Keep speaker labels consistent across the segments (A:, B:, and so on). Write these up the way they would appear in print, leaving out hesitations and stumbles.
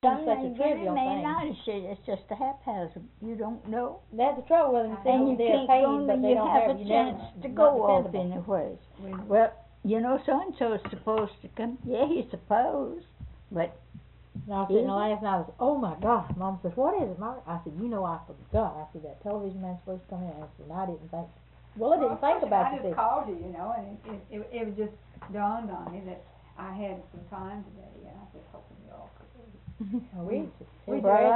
A: Some
B: such a
A: may
B: trivial
A: may
B: thing.
A: not. It's just a haphazard. You don't know.
B: That's the trouble with them.
A: And you
B: They're
A: can't go
B: paid, but
A: and
B: they
A: you
B: don't
A: have a
B: you
A: chance
B: never,
A: to
B: not
A: go off
B: dependable.
A: anywhere. Well, you know, so-and-so is supposed to come. Yeah, he's supposed, but
B: And I was sitting there last night, I was, oh my God. Mom says, what is it, Mom? I said, you know, I forgot. I said, that television man's supposed to come in. I said, and I didn't think. Well, I didn't think about
C: I just called you, you know, and it was just dawned on me that I had some time today, and I was hoping you all could.
B: we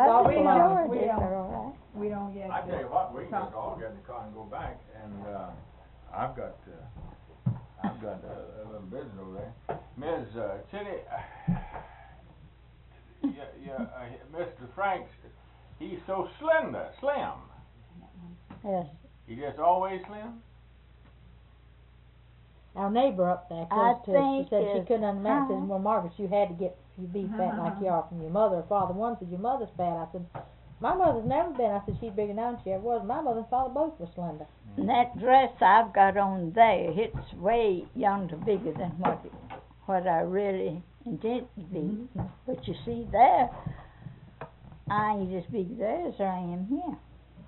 C: don't yet.
D: I tell you what, we can just all get in the car and go back, and I've got a little business over there. Ms. Chitty, Mr. Franks, he's so slim.
A: yes,
D: He just always slim.
B: Our neighbor up there close to us, she said she couldn't understand. Says, well, Margaret, you had to get you be fat like you are from your mother or father. One said your mother's fat. I said, my mother's never been. I said she's bigger now than she ever was. My mother and father both were slender.
A: and that dress I've got on there, it's way yonder bigger than what I really intended to be. But you see there, I ain't as big there as I am here.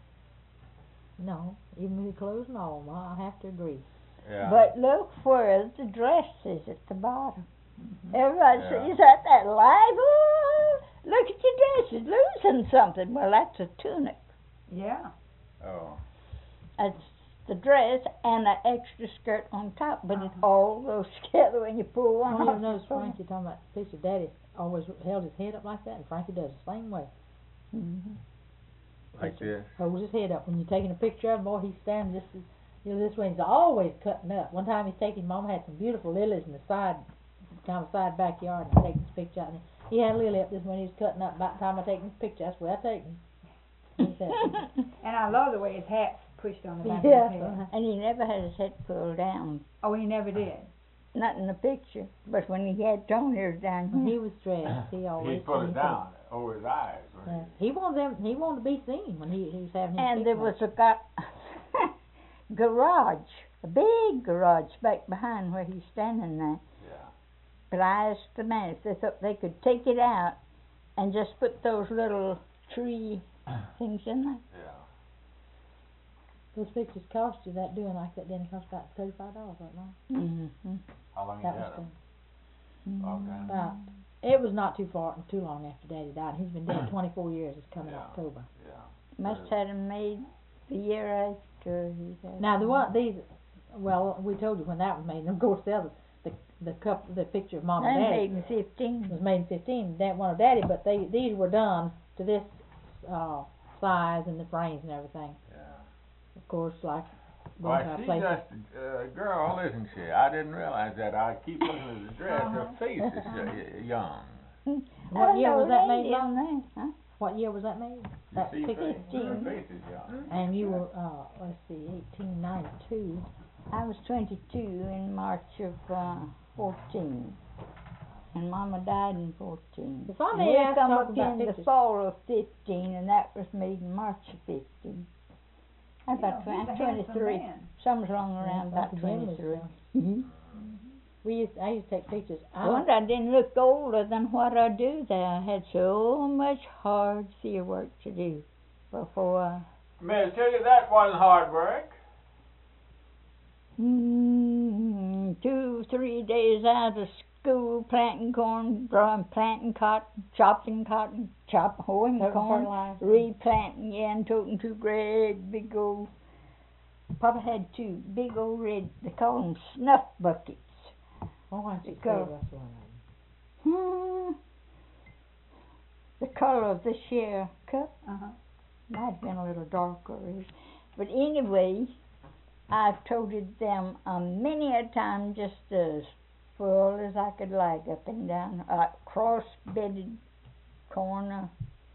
B: No, even with your clothes and all, Ma, I have to agree.
D: Yeah.
A: But look where the dress is at the bottom. Everybody says, that live? Oh, look at your dress, it's losing something. Well, that's a tunic.
C: Yeah.
D: Oh.
A: That's the dress and an extra skirt on top, but it all goes together when you pull one
B: You
A: off.
B: notice Frankie talking about the picture. Daddy always held his head up like that, and Frankie does the same way.
D: Like this.
B: Holds his head up when you're taking a picture of him. Boy, he's standing just this way. He's always cutting up. One time he's taking, Mom had some beautiful lilies in the side backyard, and I taking this picture out, and he had a lily up this when he was cutting up. About the time I take this picture, that's where I take him.
C: And I love the way his hat's pushed on the back of his head.
A: And he never had his head pulled down.
C: Oh, he never did.
A: Not in the picture, but when he had tone hairs down
B: When
A: here.
B: he was stressed, he always
D: He put it down over his eyes.
B: Yeah. He wanted to be seen when he was having his
A: And there
B: picnic.
A: was a garage, a big garage back behind where he's standing there.
D: Yeah.
A: But I asked the man if they thought they could take it out and just put those little tree things in there.
D: Yeah.
B: Those pictures cost you that doing like that. Then it cost about $35, right now.
A: Mm-hmm.
D: How long you
B: That
D: had
B: was
D: him? Long time.
B: about. It was not too long after Daddy died. He's been dead 24 years. It's coming
D: Yeah.
B: October.
D: Yeah.
A: Must have them made the year after he died.
B: Now well, we told you when that was made. And of course, the picture of Mom and
A: They
B: Daddy
A: made in 15.
B: was made in 15. That one of Daddy, but these were done to this size and the frames and everything.
D: Yeah.
B: Of course, like
D: Why, she's just a girl, isn't she? I didn't realize that. I keep looking at the dress. Her face is young.
B: What year was that made,
A: Mom?
B: Mom?
A: Huh?
B: What year was that made?
D: You
B: That
D: see,
B: picture?
D: her face is young.
B: And you were, let's see, 1892.
A: I was 22 in March of 14. And Mama died in 14.
B: If I
A: And
B: may
A: here
B: ask,
A: come
B: talking about
A: again the
B: pictures.
A: fall of 15, and that was made in March of 15. I'm about
C: He's a
A: 23.
C: handsome man.
A: Some's along around about
B: Uncle Jim was,
A: 23.
B: I used to take pictures.
A: I wonder I didn't look older than what I do there. I had so much hard field work to do before
D: Miss Tilly, that wasn't hard work.
A: 2, 3 days out of school, planting corn, planting cotton, chopping cotton, hoeing corn,
B: fertilizer.
A: replanting again, toting 2 great big old, Papa had 2 big old red, they call them snuff buckets.
B: Oh, why don't you say
A: Go.
B: that's one of them?
A: The color of this here cup
C: Uh-huh.
A: might have been a little darker, but anyway, I've toted them many a time just as full as I could like up and down, cross-bedded corner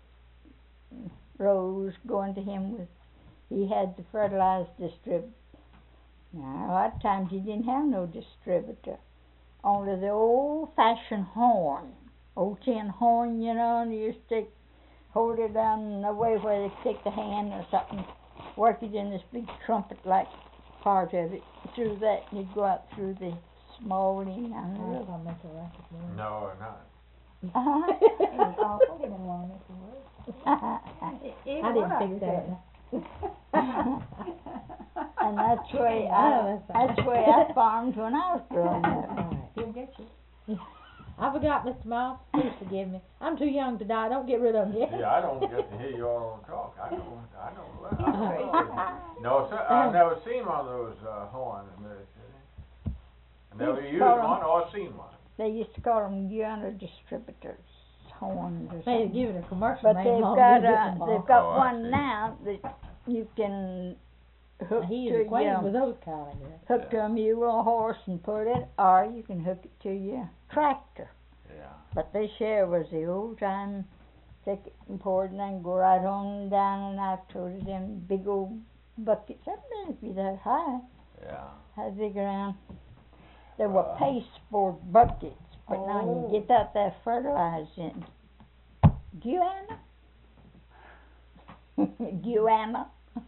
A: rows going to him with, he had the fertilized distributor. Now, a lot of times he didn't have no distributor, only the old-fashioned horn, old tin horn, you know, and you hold it down the way where they stick the hand or something, work it in this big trumpet-like part of it. Through that, you'd go out through the small end.
D: No, not.
C: It's awful, he didn't want to make the word.
B: I didn't think that.
A: And that's way I farmed when I was growing up.
B: Alright.
C: He'll get you.
B: I forgot, Mr. Miles. Please forgive me. I'm too young to die. Don't get rid of me yet.
D: Yeah, I don't get to hear you all talk. I don't No, sir, I've never seen one of those horns in Mississippi. I never used one or seen one.
A: They used to call them Guyana distributors, horns or
B: They
A: something.
B: give it a commercial
A: But
B: name.
A: they've got
D: Oh, I
A: one
D: see.
A: now that you can hook
B: He
A: to
B: is acquainted with
A: your
B: those kind of girls.
A: hook to a mule or horse and put it, or you can hook it to your tractor.
D: Yeah.
A: But this here was the old time, take it and pour it and then go right on down and out to them big old buckets. I don't know if be that high,
D: Yeah.
A: how big around. They were pasteboard buckets, but now you get out there fertilized in Guyana. Guyana.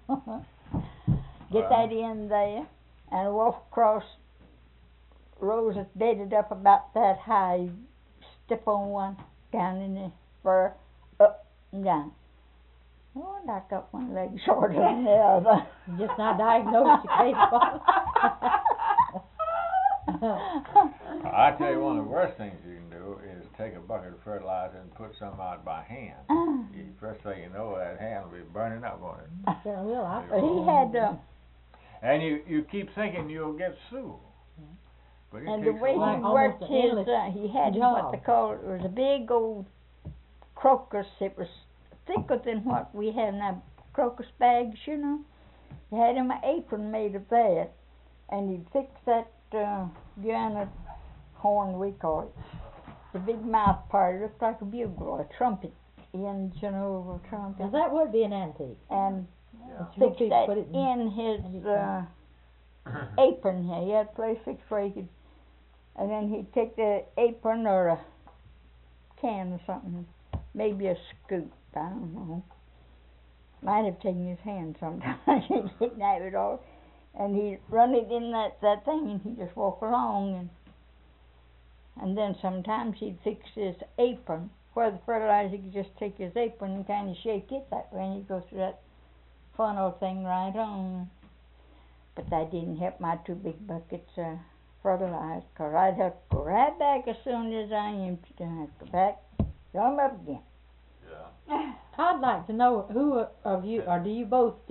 A: Get that in there and walk across rows that's bedded up about that high. You step on one, down in the fur, up and down. Oh, and I got one leg shorter than the other.
B: You just not diagnosed your case.
D: I tell you, one of the worst things you can do is take a bucket of fertilizer and put some out by hand. First thing you know, that hand will be burning up on it.
B: I certainly will.
A: He had,
D: And you keep thinking you'll get sued. But it
A: and the
D: takes
A: way
D: a
A: he
D: long
B: Almost
A: worked
B: an
A: his,
B: endless
A: he had
B: job.
A: what they call, it was a big old crocus. It was thicker than what we have now, crocus bags, you know. He had him an apron made of that, and he'd fix that Guyana horn, we call it. The big mouth part, it looked like a bugle or a trumpet end, you know, of a trumpet.
B: Now that would be an antique.
A: And
D: Yeah.
B: Sure
A: fix
B: people
A: that
B: put it
A: in his apron here. He had a place fixed where he could, and then he'd take the apron or a can or something, maybe a scoop, I don't know. Might have taken his hand sometimes. He didn't have it all. And he'd run it in that thing, and he'd just walk along, and then sometimes he'd fix his apron where the fertilizer could just take his apron and kind of shake it that way, and he'd go through that funnel thing right on. But that didn't help my two big buckets fertilized, 'cause I'd have to go right back as soon as I emptied them. I'd go back, fill 'em up again.
D: Yeah.
B: I'd like to know who of you, or do you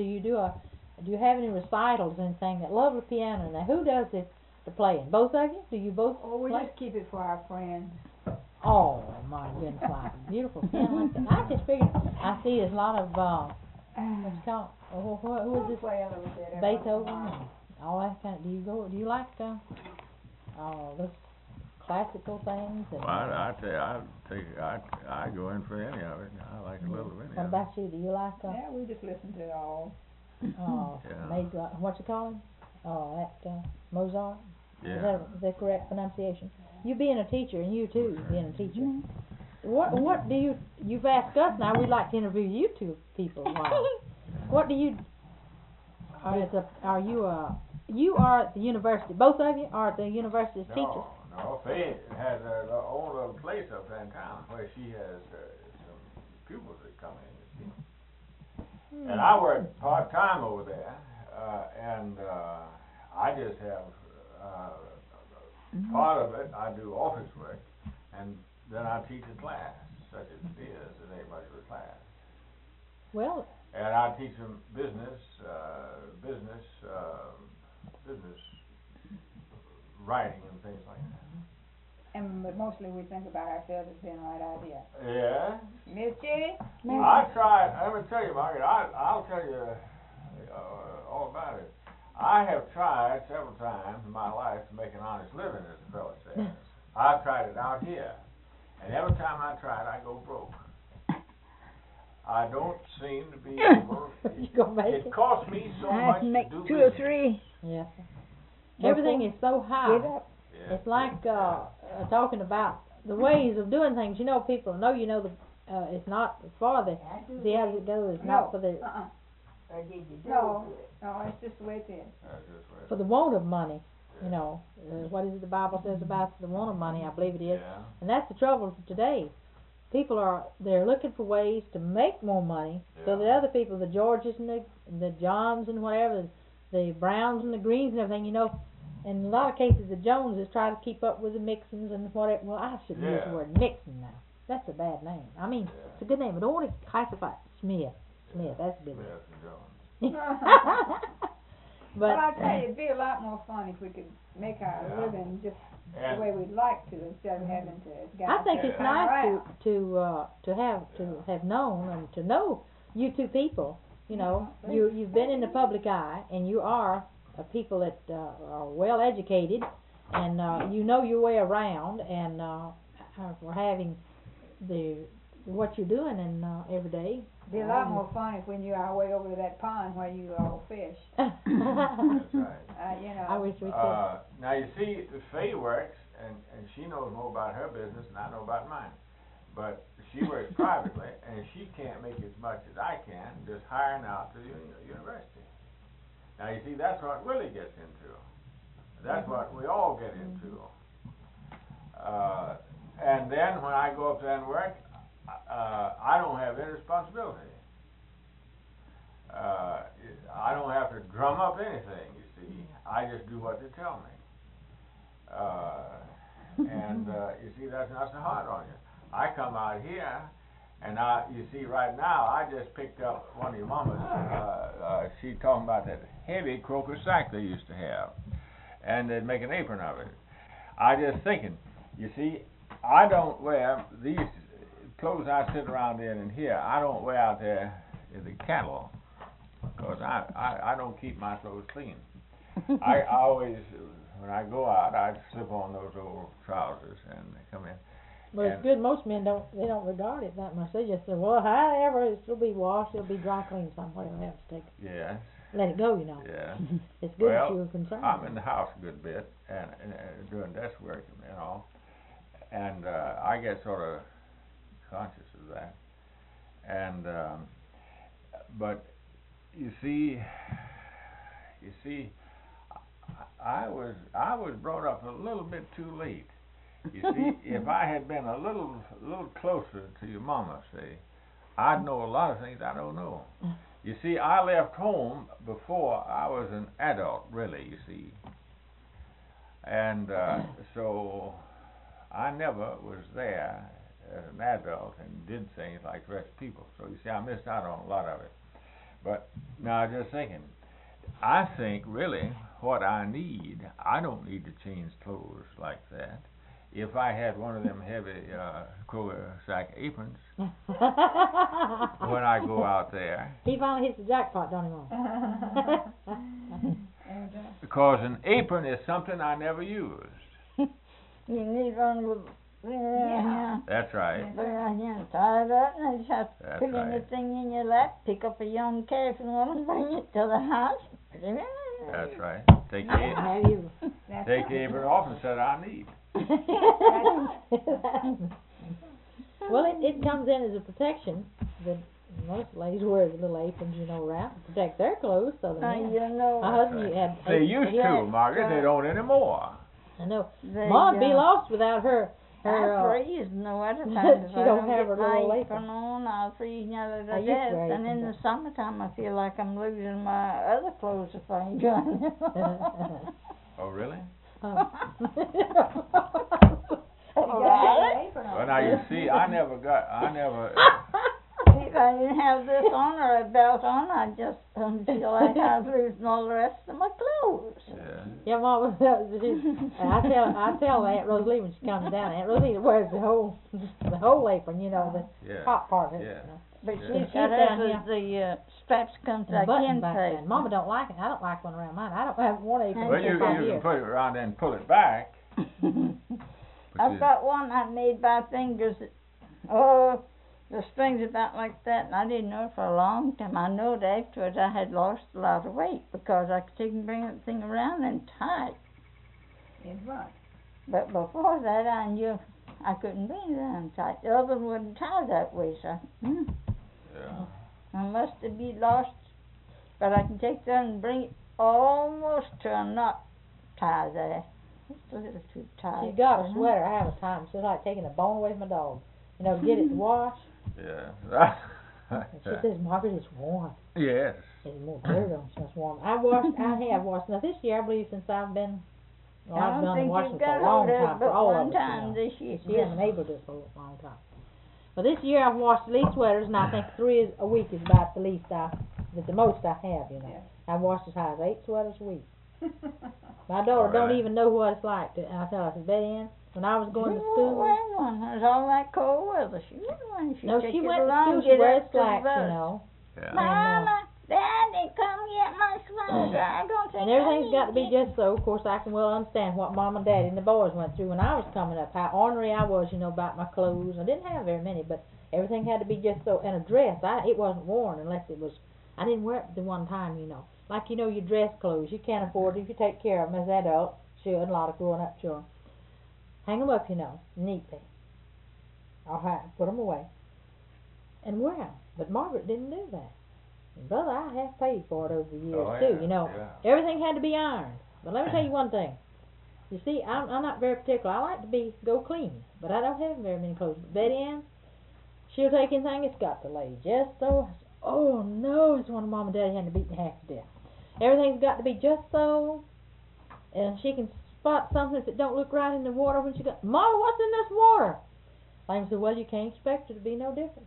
B: have any recitals or anything that love the piano? Now, who does the playing? Both of you? Do you both
C: Oh, we
B: play?
C: just keep it for our friends.
B: Oh, my goodness, like a beautiful piano like that. I just figured, I see there's a lot of, what's it called, who is this?
C: Play a little bit.
B: Beethoven and all that kind of, do you like, those classical things? And,
D: Well, I tell you, I go in for any of it. I like a little of any
B: what
D: of it.
B: about you? Do you like,
C: Yeah, we just listen to it all.
D: Yeah.
B: What's it called? Mozart?
D: Yeah.
B: Is that correct pronunciation? You being a teacher, and you too being a teacher. What do you've asked us now, we'd like to interview you two people. Wow. What do you, you are at the university, both of you are at the university as teachers?
D: No, Faye has her own little place up in town where she has some pupils that come in, you see. And I work part-time over there, and I just have part of it, I do office work, and then I teach a class, such as it is, in a regular class.
B: Well,
D: And I teach them business writing and things like that.
C: But mostly we think about ourselves as being the right idea.
D: Yeah.
C: Miss Judy?
D: I tried, let me tell you, Margaret, I'll tell you all about it. I have tried several times in my life to make an honest living, as the fellow says. I've tried it out here, and every time I tried, I go broke. I don't seem to be able.
B: You gonna make
D: It
B: it?
D: costs me so
A: I
D: much
A: can make
D: to do
A: 2 or
D: business.
A: 3.
B: Yeah. Everything is so high.
A: Get up.
D: Yeah.
B: It's like talking about the ways of doing things. You know, people know. It's not for the. See how it goes. It's not for the
C: No, it's just the way it is.
D: That's just what
B: for the want of money. You know, what is it the Bible says about the want of money? I believe it is.
D: Yeah.
B: And that's the trouble today. People they're looking for ways to make more money, so that
D: Yeah.
B: other people, the Georges and the Johns and whatever, the Browns and the Greens and everything, you know, in a lot of cases the Joneses try to keep up with the Mixons and whatever. Well, I shouldn't use
D: Yeah.
B: the word Mixon now. That's a bad name. I mean,
D: Yeah.
B: it's a good name, but don't want to classify it. Smith, that's a good name.
D: Smith and Jones.
C: But I
B: But
C: tell you, it'd be a lot more fun if we could make our
D: Yeah.
C: living just the
D: And
C: way we'd like to, instead of having to go
B: I
C: out
B: think
C: there
B: it's
C: and hang
B: nice
C: around.
B: to have known and to know you two people. You know, you've been in the public eye, and you are people that are well educated, and you know your way around, and for having what you're doing and every day.
C: It'd be a lot more fun if we knew our way over to that pond where you all fish.
D: That's right.
C: You know.
B: I wish we could.
D: Now you see, Faye works, and she knows more about her business than I know about mine. But she works privately, and she can't make as much as I can just hiring out to the university. Now you see, that's what Willie gets into. That's what we all get into. And then when I go up there and work, I don't have any responsibility. I don't have to drum up anything, you see. I just do what they tell me. And you see, that's not so hard on you. I come out here, and you see, right now, I just picked up one of your mamas. She talking about that heavy crocus sack they used to have, and they'd make an apron of it. I just thinking, you see, I don't wear these clothes I sit around in here. I don't wear out there in the cattle, because I don't keep my clothes clean. I always, when I go out, I slip on those old trousers and come in.
B: Well, it's good. Most men don't regard it that much. They just say, well, however, it'll be washed, it'll be dry cleaned somewhere. They'll have to take
D: Yes.
B: let it go, you know.
D: Yeah.
B: It's good that
D: Well,
B: you're concerned.
D: I'm in the house a good bit and doing desk work and all, and I get sort of conscious of that. And but you see, I was brought up a little bit too late. You see, if I had been a little closer to your mama, say, I'd know a lot of things I don't know. You see, I left home before I was an adult, really, you see. And so I never was there as an adult and did things like the rest of people. So you see, I missed out on a lot of it. But now just thinking, I think really what I need, I don't need to change clothes like that. If I had one of them heavy crower sack aprons when I go out there.
B: He finally hits the jackpot, don't he, Mom?
D: Because an apron is something I never used.
A: You need one with
C: Yeah.
D: That's right.
A: tie it up, and you just
D: That's
A: put
D: right.
A: anything in your lap, pick up a young calf and woman, bring it to the house. Put it in there.
D: That's right. Take
B: Have you?
C: That's
D: the apron off and said I need.
B: Well, it comes in as a protection. Most ladies wear the little aprons, you know, around to protect their clothes. So
A: Now,
B: the
A: you know,
B: my husband had.
D: They used
A: Yeah,
D: to, Margaret. They don't anymore.
B: I know.
A: they,
B: Mom'd be lost without her.
A: I freeze no other
B: she
A: time. If I
B: don't
A: don't
B: have
A: get
B: her little
A: my
B: apron.
A: apron on, I'll freeze nearly
B: I
A: to
B: used to
A: death.
B: wear
A: And in the
B: aprons.
A: summertime, I feel like I'm losing my other clothes if I ain't got them.
D: Oh, really?
A: Right?
D: Well, now you see, I never.
A: If I didn't have this on or a belt on, I just feel like I was losing all the rest of my clothes.
D: Yeah.
B: Yeah, Mom. I tell Aunt Rosalie when she comes down. Aunt Rosalie wears the whole apron, you know, the
D: Yeah.
B: top part of it.
D: Yeah.
B: You know.
A: But
D: Yeah.
A: she's
B: She's
A: got
B: down
A: hers with the straps come to
B: And
A: the
B: button
A: kin
B: back
A: tape.
B: then. Mama don't like it. I don't like one around mine. I don't have one apron.
D: Well,
A: And
D: you
B: for 5
D: can
B: years.
D: put it around and pull it back.
A: I've got one I made by fingers. The string's about like that, and I didn't know it for a long time. I know that afterwards I had lost a lot of weight because I could take and bring that thing around and tie it.
C: It's right.
A: But before that, I knew I couldn't bring it down tight. The other one wouldn't tie that way, so
D: Yeah.
A: I must have been lost. But I can take that and bring it almost to a knot tie there. It's a little too tight.
B: She's got a
A: isn't it?
B: sweater. I have a time. It's just like taking a bone away from a dog. You know, to get it to wash.
D: Yeah.
B: And she says, Margaret, it's warm.
D: Yes.
B: It's more dirt on, so it's warm. I have washed. Now this year, I believe, since I've been, well,
A: I
B: I've
A: don't
B: done
A: think
B: washing
A: you've
B: for
A: got
B: a long
A: hold of it
B: time,
A: but
B: for all
A: one
B: of us, you
A: time
B: know.
A: this year.
B: She hasn't been able to for a long time. But this year I've washed at least sweaters, and I think 3 a week is about the least the most I have, you know.
C: Yeah.
B: I've washed as high as 8 sweaters a week. My daughter don't
D: Really?
B: even know what it's like to, and I tell her, I said, Betty Ann, when I was going to
A: She
B: school,
A: won't wear one. There's all that cold weather. She wouldn't want
B: no,
A: take
B: she
A: it
B: went to
A: along,
B: school, she
A: get
B: wears
A: up to the
B: slacks, you
A: bus.
B: know.
D: Yeah.
A: Mama, Daddy, come get my sweater. I'm gonna take
B: And everything's got to be just so. Of course, I can well understand what Mom and Daddy and the boys went through when I was coming up. How ornery I was, you know, about my clothes. I didn't have very many, but everything had to be just so. And a dress, it wasn't worn unless it was. I didn't wear it the one time, you know. Like, you know, your dress clothes, you can't afford it if you take care of them as adults. Should, a lot of growing up children. Hang them up, you know, neatly. Or put them away. And wear them. But Margaret didn't do that. And brother, I have paid for it over the years,
D: Oh,
B: too,
D: yeah,
B: you know.
D: yeah.
B: Everything had to be ironed. But let me tell you one thing. You see, I'm not very particular. I like to go clean, but I don't have very many clothes. But Betty Ann, she'll take anything, it's got to lay just so. Oh no, it's one of Mom and Daddy had to beat me half to death. Everything's got to be just so, and she can spot something if it don't look right in the water when she goes, Mama, what's in this water? I said, well, you can't expect it to be no different.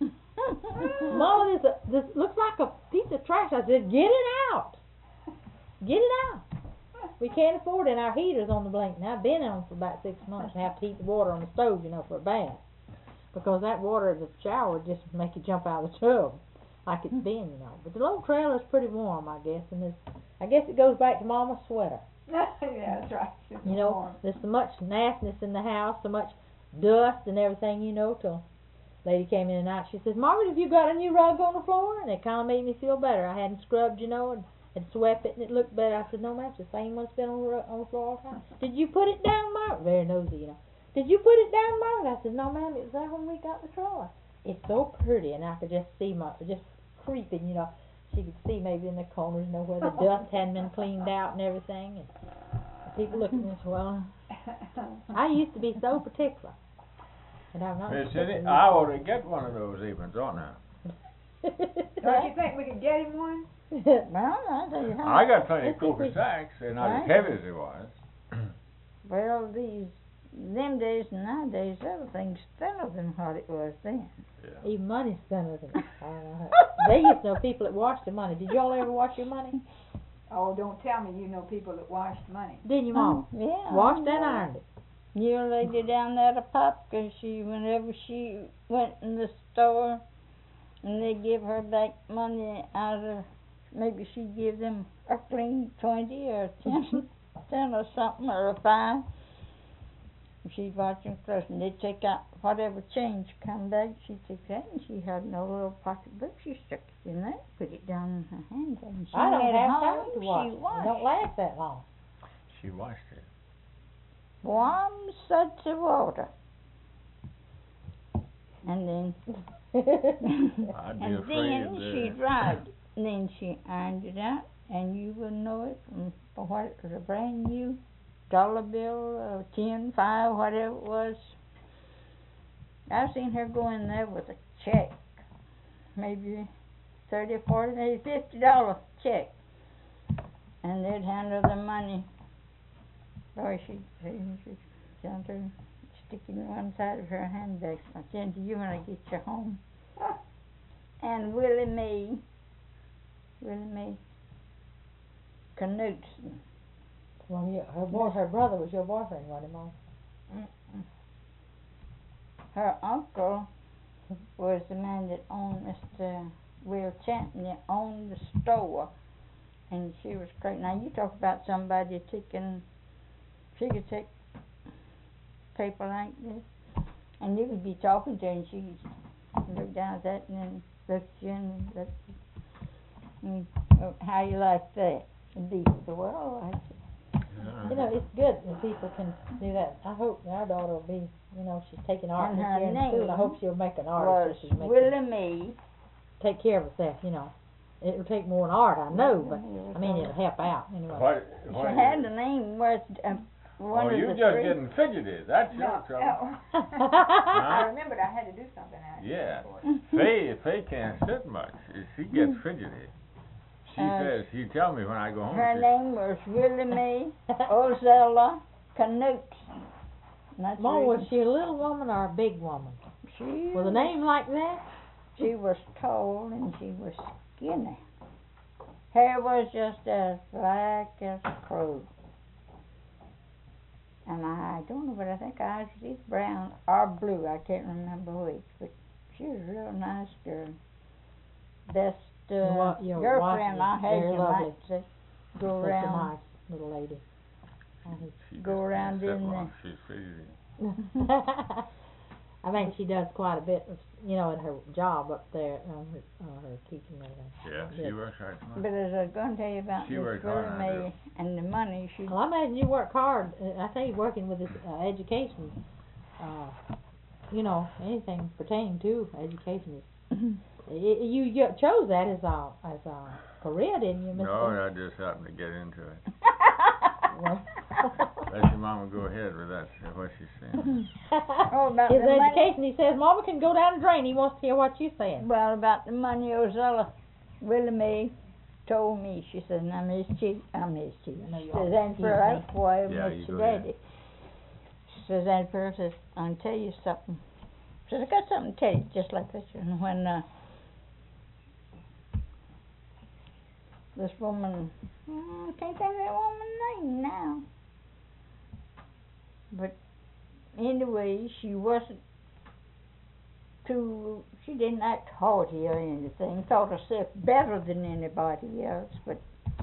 B: Mama, this looks like a piece of trash. I said, get it out. Get it out. We can't afford it, and our heater's on the blink. Now, I've been on for about 6 months. I have to heat the water on the stove, you know, for a bath. Because that water in the shower would just make you jump out of the tub, like it's been, you know. But the little trailer's pretty warm, I guess, and I guess it goes back to Mama's sweater.
C: Yeah, that's right. It's
B: You know,
C: warm.
B: there's so much nastiness in the house, so much dust and everything, you know, till lady came in tonight. She says, Margaret, have you got a new rug on the floor? And it kind of made me feel better. I hadn't scrubbed, you know, and had swept it, and it looked better. I said, no, ma'am, it's the same one that's been on the floor all the time. Did you put it down, Margaret? Very nosy, you know. Did you put it down, Margaret? I said, no, ma'am, it was there when we got the trailer. It's so pretty, and I could just see just creeping, you know. She could see maybe in the corners, you know, where the dust hadn't been cleaned out and everything. And people look at me and say, well, I used to be so particular. And I'm not
D: Miss
B: particular.
D: Cindy, I ought to get one of those aprons on now.
C: Don't you think we could get him one?
A: Well, I tell you how.
D: I got plenty of
B: Let's see if
D: Cooper
B: we-
D: sacks. They're not as
A: Right.
D: heavy as they was.
A: Well, them days and nowadays, everything's thinner than what it was then.
D: Yeah.
B: Even money's thinner than I don't know. They used to know people that washed their money. Did y'all ever wash your money?
C: Oh, don't tell me you know people that washed money.
B: Didn't you, Mom?
A: Yeah.
B: Washed
A: I
B: and
A: know.
B: ironed it.
A: Your lady down there at the pop, 'cause whenever she went in the store, and they give her back money out of, maybe she'd give them a clean 20 or 10, 10 or something, or a 5. She'd watch them close, and they'd take out whatever change come back. She'd take that, and she had no little pocketbook. She stuck it in there, put it down in her handbag. And she
B: I don't
A: went
B: have
A: home,
B: time to wash.
A: she
B: It
A: washed.
B: don't last that long.
D: She washed it.
A: Warm suds of water. And then
D: I'd be
A: and
D: afraid of
A: then
D: that.
A: she dried. And then she ironed it out, and you wouldn't know it from what it was, a brand new dollar bill, or 10, 5, whatever it was. I've seen her go in there with a check, maybe 30, 40, maybe $50 check, and they'd hand her the money. Boy, she'd down to stick it in one side of her handbag. I'll send to you when I get you home. And Willie Mae Knudsen.
B: Well, yeah, her brother was your boyfriend, wasn't he, Mom?
A: Her uncle was the man that owned Mr. Will Chanton, that owned the store. And she was great. Now you talk about somebody she could take paper like this, and you could be talking to her, and she'd look down at that, and then look at you, and look, how you like that? And be well, I said,
B: You know, it's good when people can do that. I hope our daughter will be, you know, she's taking art
A: And
B: this
A: her
B: year in school. I
A: name
B: hope she'll make an
A: was
B: artist. So she'll
A: Willie Mae
B: take care of herself, you know. It would take more than art, I know, but I mean it'll help out anyway.
D: What
A: She had the name was one
D: Oh,
A: of
D: you
A: the
D: just
A: three.
D: getting fidgety. That's your trouble.
C: I remembered I had to do something out
D: Yeah.
C: here.
D: Faye can't sit much. She gets fidgety. She says, she tell me when I go home.
A: Her
D: she-
A: name was Willie Mae Ozella Canute. That's
B: Mom,
A: the
B: was
A: reason.
B: she a little woman or a big woman?
A: She
B: With a name like that?
A: She was tall and she was skinny. Hair was just as black as a crow. And I don't know, but I think eyes was either brown or blue. I can't remember which, but she was a real nice girl. Best
B: Your
A: girlfriend
B: wife
A: I
B: is
A: had,
B: very
A: you
B: lovely.
A: might say. Go
B: Such a
A: around.
B: nice little lady.
D: she
A: go
D: just
A: around
D: can't sit
A: in
D: long. She's fidgety.
B: I think she does quite a bit of, in her job up there, her teaching there.
D: Yeah, she works hard.
A: But as I was going to tell you about
D: She
A: Miss
D: worked hard
A: Willie
D: on her.
A: Mae and the money, she
B: Well, I imagine you work hard. I think working with this education, anything pertaining to education is. You chose that as a career, didn't you, Mr.
D: No, I just happened to get into it.
B: Well,
D: Let your mama go ahead with that, what she's saying.
A: Oh, about
B: his
A: the money?
B: education, he says, Mama can go down the drain. He wants to hear what you're saying.
A: Well, about the money, Ozella Willie Mae told me, she says, now Miss Chief, Miss Chief,
B: I know
A: she
B: you
A: says,
B: always
A: and for
B: excuse me.
A: that boy,
D: Yeah,
A: Miss
D: you go ahead.
A: Daddy. She says, and for says, I'll tell you something. She says, I got something to tell you, just like this. And when this woman, I can't think of that woman's name now. But anyway, she didn't act haughty or anything, thought herself better than anybody else, but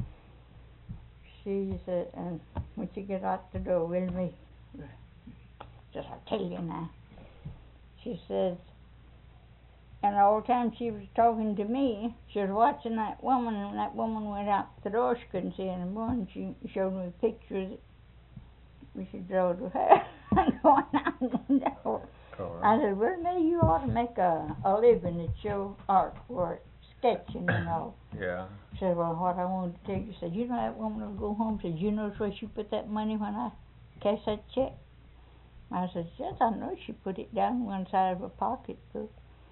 A: she said, and when she get out the door with me, just I tell you now, she says, and all the time she was talking to me, she was watching that woman, and when that woman went out the door, she couldn't see anymore, and she showed me pictures we should draw to her going out the door. I said, well, maybe you ought to make a living at your artwork, sketching and all.
D: Yeah.
A: She said, well, what I wanted to tell you, said, you know that woman will go home, said, you notice where she put that money when I cashed that check? I said, yes, I know she put it down one side of her pocketbook.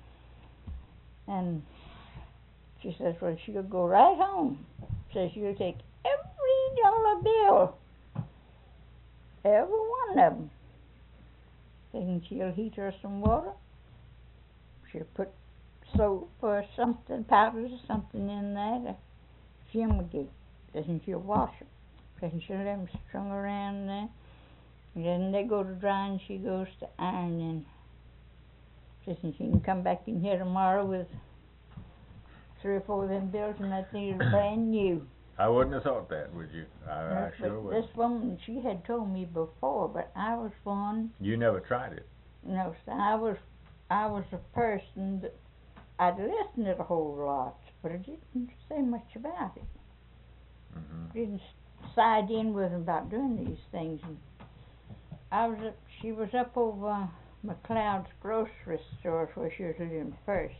A: And she says, well, she'll go right home. Says, she'll take every dollar bill, every one of them. Then she'll heat her some water. She'll put soap or something, powder or something in there to fumigate. Then she'll wash them. Then she'll let them strung around there. And then they go to dry and she goes to ironing. Says she can come back in here tomorrow with 3 or 4 of them bills and that thing is brand new.
D: I wouldn't have thought that, would you? I
A: But
D: sure would.
A: this woman, she had told me before, but I was one.
D: You never tried it.
A: No, sir, I was a person that I'd listened to a whole lot, but I didn't say much about it.
D: Mm-hmm.
A: Didn't side in with them about doing these things. And she was up over McLeod's grocery store where she was living first.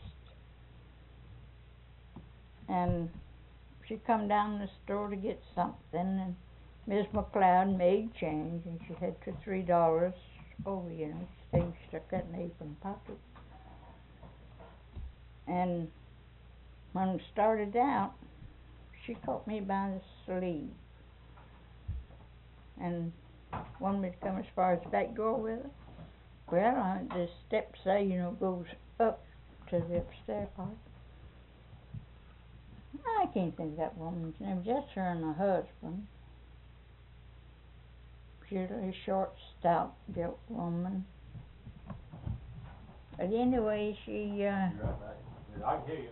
A: And she come down the store to get something, and Miss McLeod made change, and she had $3 over, she stuck that in the apron pocket. And when it started out, she caught me by the sleeve and wanted me to come as far as the back door with her. Well, the steps there, goes up to the upstairs part. I can't think of that woman's name, just her and her husband. She's a short, stout built woman. But anyway,
D: I can hear you.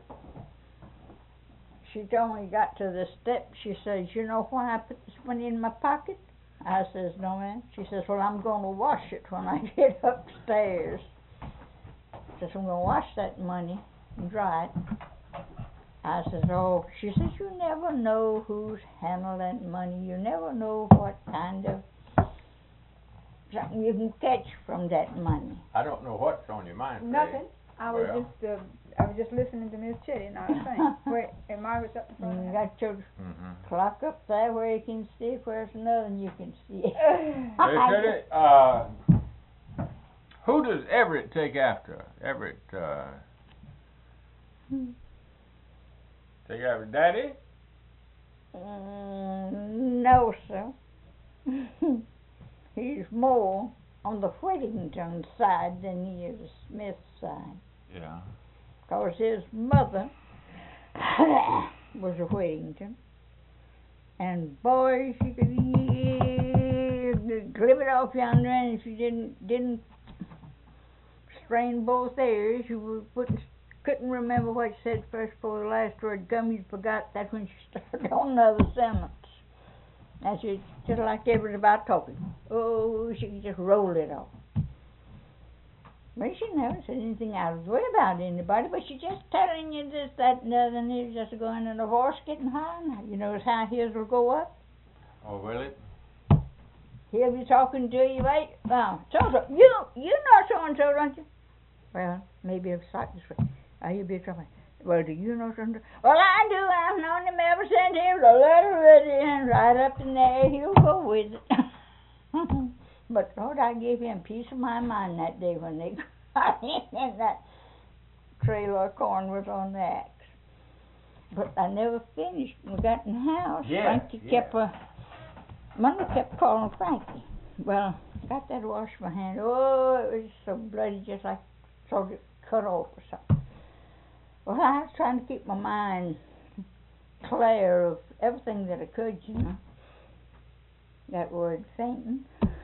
A: she only got to the step. She says, you know why I put this money in my pocket? I says, no, ma'am. She says, well, I'm going to wash it when I get upstairs. She says, I'm going to wash that money and dry it. I says, oh, she says, you never know who's handling money. You never know what kind of something you can catch from that money.
D: I don't know what's on your mind, Faye.
C: Nothing. I was
D: Well.
C: I was just listening to Miss Chitty and I was saying, where, and Margaret's up in front of
A: You
C: the
A: got your
D: Mm-hmm.
A: clock up there where you can see it, where's another and you can see it.
D: Hey, Teddy, who does Everett take after? Everett, take after Daddy?
A: No, sir. He's more on the Whittington side than he is the Smith side.
D: Yeah.
A: 'Cause his mother was a Whittington. And boys, you could clip it off yonder, and if you didn't strain both ears, you couldn't remember what you said first before the last word come. You forgot that when you started on another sentence. And she just like Everett about talking. Oh, she could just roll it off. But she never said anything out of the way about anybody, but she just telling you this, that, and the other, and it's just going on a horse getting high. Now, you notice how his will go up?
D: Oh, will it?
A: He'll be talking to you, wait, so-and-so, you know so-and-so, don't you? Well, maybe it's like this way. He'll be talking, well, do you know so-and-so? Well, I do, I've known him ever since he was a little ready, and right up in there, he'll go with it. But Lord, I gave him peace of my mind that day when they got in and that trailer of corn was on the axe. But I never finished. When we got in the house, Frankie kept Mother kept calling Frankie. Well, I got that to wash my hand. Oh, it was so bloody, just like sort of cut off or something. Well, I was trying to keep my mind clear of everything that I could, you know. That word fainting.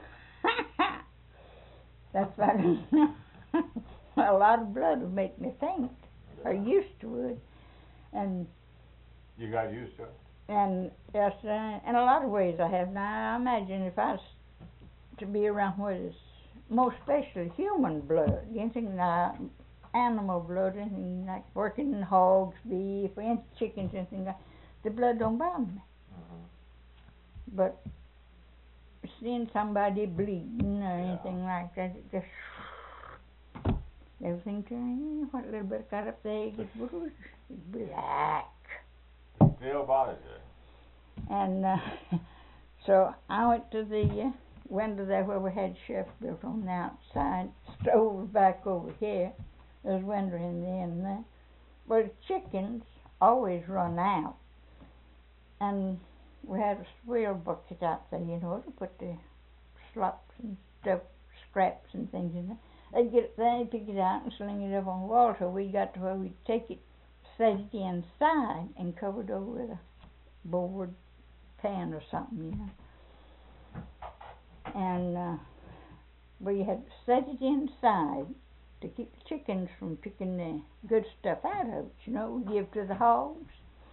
A: That's about a lot of blood would make me faint, or used to would, and
D: You got used to it?
A: and yes, in a lot of ways I have. Now I imagine if I was to be around where there's most especially human blood, anything like animal blood, anything like working in hogs, beef, and chickens, anything like the blood don't bother me.
D: Mm-hmm.
A: But seeing somebody bleeding or anything like that, it just everything turns. What little bit got up there, it gets black.
D: Still bothers you?
A: And so I went to the window there where we had chef built on the outside. Stove was back over here. There's a window in the end there. But the chickens always run out. And we had a swill bucket out there, you know, to put the slops and stuff, scraps and things in there. They'd get it there, pick it out and sling it up on the wall till we got to where we'd take it, set it inside and cover it over with a board pan or something, you know. And we had to set it inside to keep the chickens from picking the good stuff out of it, you know, we give to the hogs.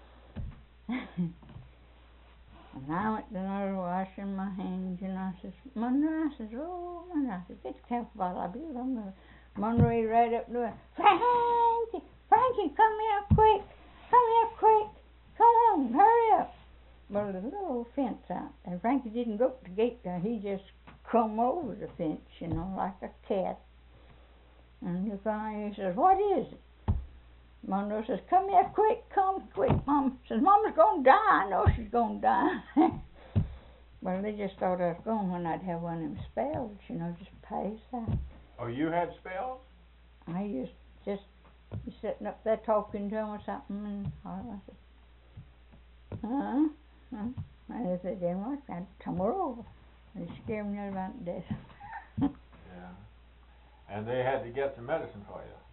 A: And I went down there washing my hands, and I says, Monroe, I says, oh, Monroe, I says, get the camphor bottle, I believe I'm going to. Monroe right up there, Frankie, come here quick, come on, hurry up. Well, there's a little fence out, and Frankie didn't go to the gate there, he just come over the fence, you know, like a cat. And he says, what is it? Monroe says, come here quick, Mom. Says, Mama's going to die. I know she's going to die. Well, they just thought I was going when I'd have one of them spells, you know, just pass out.
D: Oh, you had spells?
A: I used to just be sitting up there talking to them or something, and I said, and if they didn't want it, I'd tumble over. They'd scare me about to death.
D: Yeah. And they had to get some medicine for you.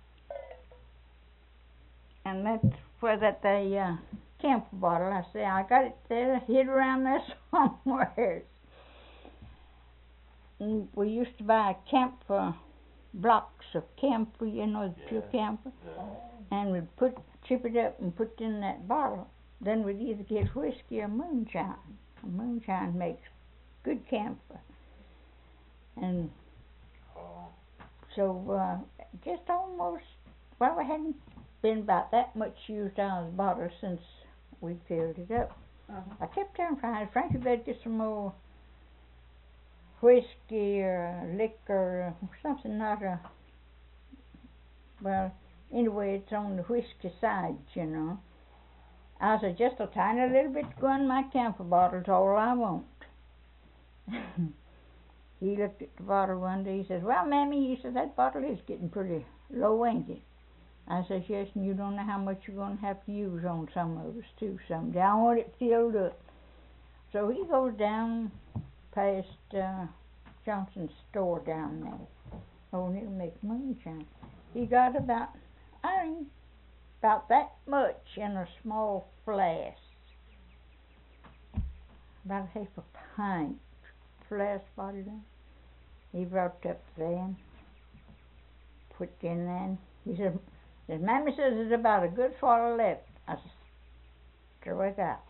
A: And that's where that camphor bottle, I say, I got it there, hid around there somewhere. And we used to buy camphor, blocks of camphor, you know, the pure camphor.
D: Yeah.
A: And we'd chip it up and put it in that bottle. Then we'd either get whiskey or moonshine. Moonshine makes good camphor. And so just almost, well, we hadn't been about that much used out of the bottle since we filled it up. I kept telling Frankie better get some more whiskey or liquor or something, not a Well, anyway, it's on the whiskey side, you know. I said, just a tiny little bit to go in my camphor bottle's all I want. He looked at the bottle one day, he says, well, Mammy, he says, that bottle is getting pretty low, ain't it? I says, yes, and you don't know how much you're going to have to use on some of us, too, someday. I want it filled up. So he goes down past Johnson's store down there. Oh, and it'll make moonshine. He got about that much in a small flask. About half a pint flask bottle. He brought it up there, put it in there. He said, Mammy says there's about a good swallow left. I said, throw it out.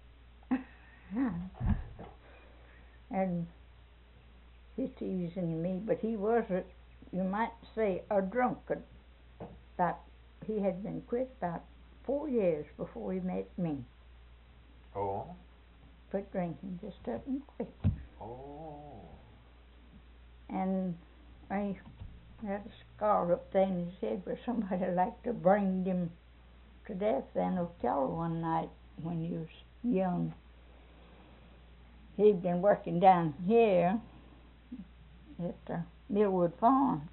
A: And he's teasing me, but he was, you might say, a drunkard. He had been quit about 4 years before he met me.
D: Oh?
A: Quit drinking, just up and quit.
D: Oh.
A: And he had a scar up there in his head where somebody like to bring him to death in Ocala one night when he was young. He'd been working down here at the Millwood Farm.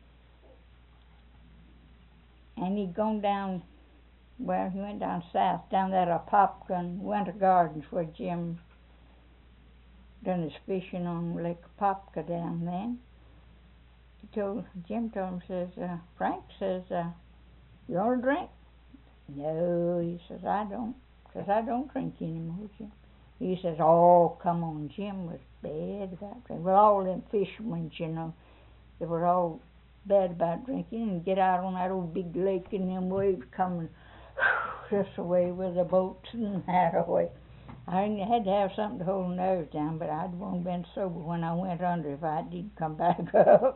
A: And he'd gone down, well, he went down south, down there to Apopka and Winter Gardens where Jim done his fishing on Lake Apopka down there. Jim told him, says, Frank says, you want a drink? No, he says, I don't. Says, I don't drink anymore, Jim. He says, oh, come on, Jim was bad about drinking. Well, all them fishermen, you know, they were all bad about drinking and get out on that old big lake and them waves coming this away with the boats and that away. I had to have something to hold nerves down, but I'd won't been sober when I went under if I didn't come back up.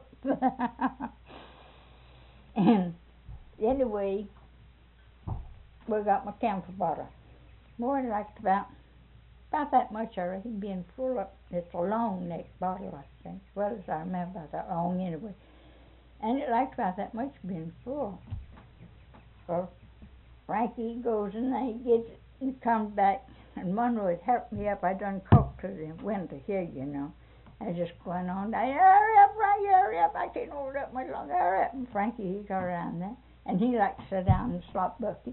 A: And anyway, we got my camphor bottle. More like about that much, I reckon, being full of. It's a long neck bottle, I think, as well as I remember about that long anyway. And it liked about that much being full. So Frankie goes in there, he gets it, and comes back. And Monroe had helped me up. I done cooked to the window here, you know. I just going on. Hurry up, Frankie, hurry up. I can't hold up much longer. Hurry up. And Frankie, he got around there. And he liked to sit down in the slop bucket.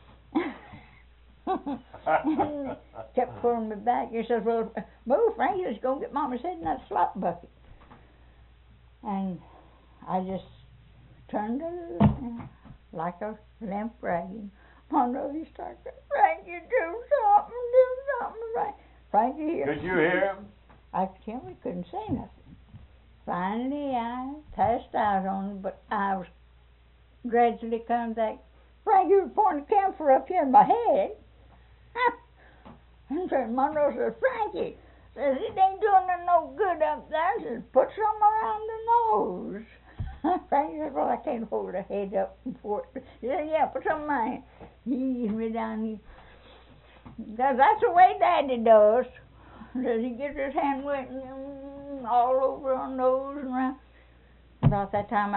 A: And kept pulling me back. He says, well, move, Frankie, let's go get Mama's head in that slop bucket. And I just turned like a limp rag. Monroe, he started, Frankie, do something, Frank. Frankie.
D: Could you hear him?
A: I could hear him, he couldn't say nothing. Finally, I passed out on him, but I was gradually coming back. Frankie was pouring the camphor up here in my head. And Monroe says, Frankie, says, it ain't doing no good up there. Says, put some around the nose. Frankie says, well, I can't hold her head up and forth. He said, yeah, put some in my hand. He eased me down here. That's the way Daddy does. Says he gets his hand wet and all over her nose and around. About that time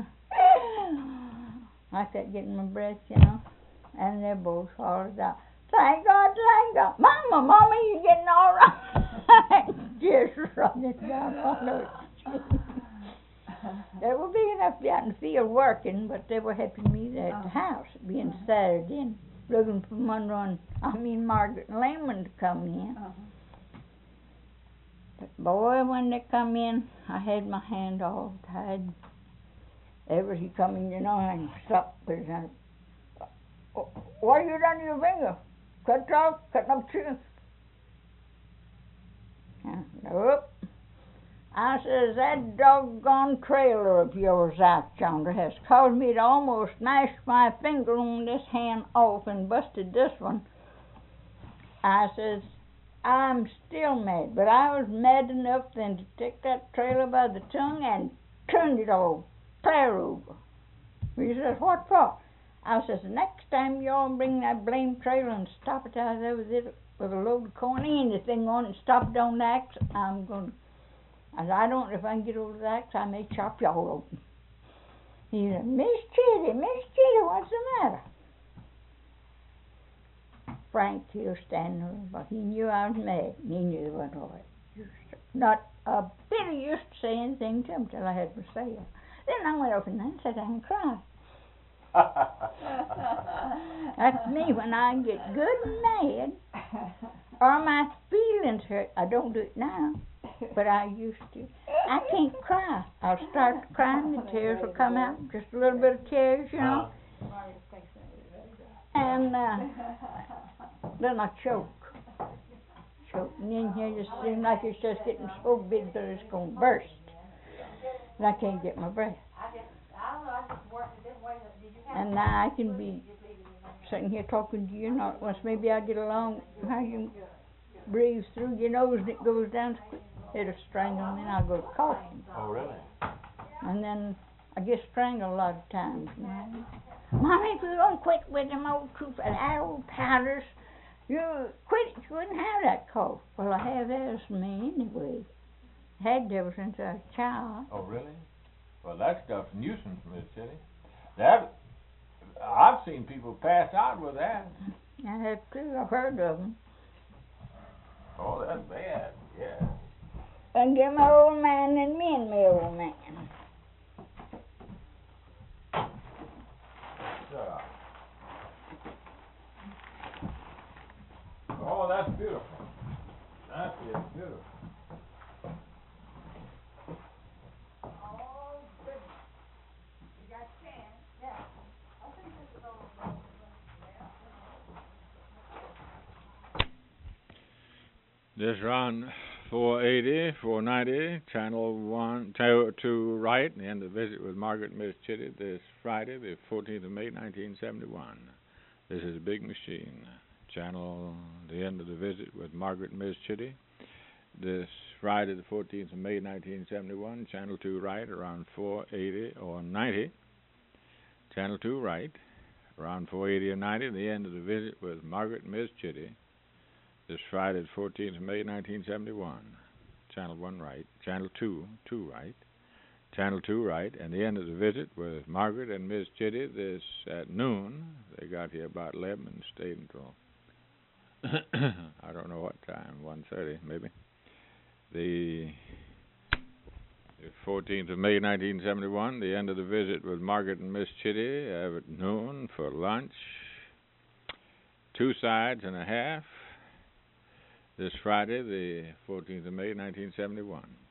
A: I kept getting my breath, you know. And they both hollered out, thank God, thank God. Mama, you getting all right? Just running down my nose. They were big enough to be out in the field working, but they were helping me there at the house, being Saturday, and looking for Monroe and, Margaret and Lehman to come in. But boy, when they come in, I had my hand all tied. Ever he come in, you know, and stop with his hand. What have you done to your finger? Cut it off? Cutting up tree? Nope. I says, that doggone trailer of yours out yonder has caused me to almost smash my finger on this hand off and busted this one. I says, I'm still mad, but I was mad enough then to take that trailer by the tongue and turn it all clear over. He says, what for? I says, the next time y'all bring that blame trailer and stop it out there with a load of corn, anything on it, and stop it on the axe, I'm going to. And I don't know if I can get over the axe, I may chop y'all open. He said, Miss Chitty, what's the matter? Frank here standing there, but he knew I was mad, and he knew it wasn't right. Not a bit of use to say anything to him till I had my say. Then I went over and then sat down and cried. That's me when I get good and mad, or my feelings hurt. I don't do it now, but I used to. I can't cry. I'll start crying, the tears will come out, just a little bit of tears, you know. And then I choke. And then here just seems like it's just getting so big that it's going to burst. And I can't get my breath. And now I can be sitting here talking to you, not once maybe I get along, how you breathe through your nose and it goes down, it'll strangle me and I'll go coughing.
D: Oh, really?
A: And then I get strangled a lot of times. Mommy, if you don't quit with them old troops and that old powders, you quit it, you wouldn't have that cough. Well, I have asthma anyway. Had to ever since I was a child.
D: Oh, really? Well, that stuff's nuisance, Miss Chitty. That, I've seen people pass out with that.
A: I have too. I've heard of them.
D: Oh, that's bad, yeah.
A: And get my old man and me and my old man.
D: Oh, that's beautiful. That is beautiful. This round 480, 490, channel 1, 2 right, and the end of the visit with Margaret and Miss Chitty this Friday, the 14th of May, 1971. This is a big machine. Channel, the end of the visit with Margaret and Miss Chitty this Friday, the 14th of May, 1971. Channel 2 right, around 480 or 90. Channel 2 right, around 480 or 90, the end of the visit with Margaret and Miss Chitty this Friday, the 14th of May, 1971. Channel 1 right, Channel 2 right, Channel 2 right, and the end of the visit with Margaret and Miss Chitty this at noon. They got here about 11 and stayed until I don't know what time, 1:30 maybe. The 14th of May, 1971, the end of the visit with Margaret and Miss Chitty at noon for lunch. 2 sides and a half. This Friday, the 14th of May, 1971.